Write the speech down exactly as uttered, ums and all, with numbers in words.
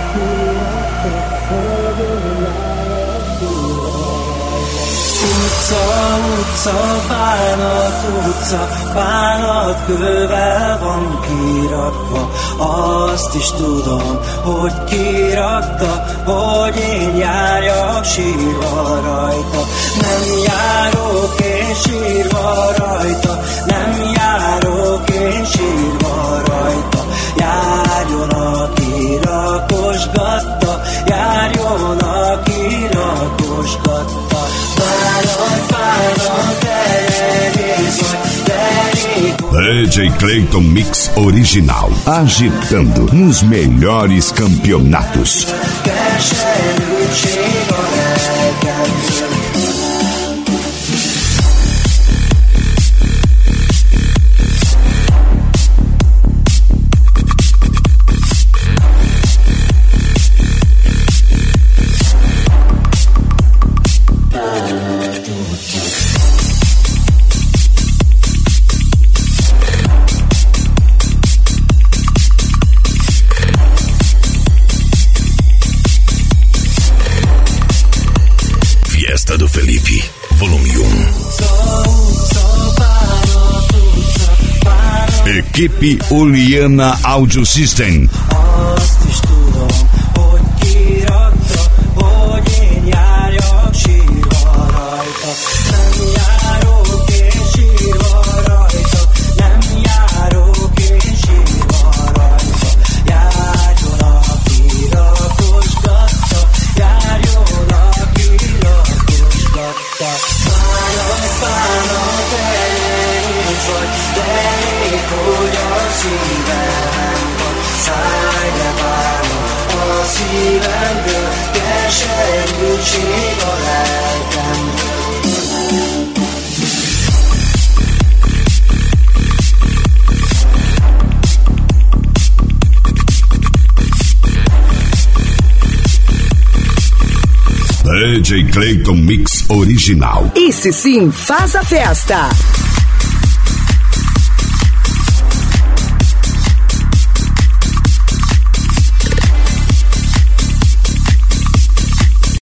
Utca, utca, bánat, utca, bánat kővel van kirakva. Azt is tudom, hogy kirakta, hogy én járjak sírva rajta. Nem járok én sírva rajta, nem járok én sírva rajta. Járjon, aki rakosgatta, járjon, aki rakosgatta. D J Clayton Mix Original, agitando nos melhores campeonatos. Do Felipe, volume um. Equipe Oliana Audio System. D J Clayton Mix Original. Esse sim faz a festa.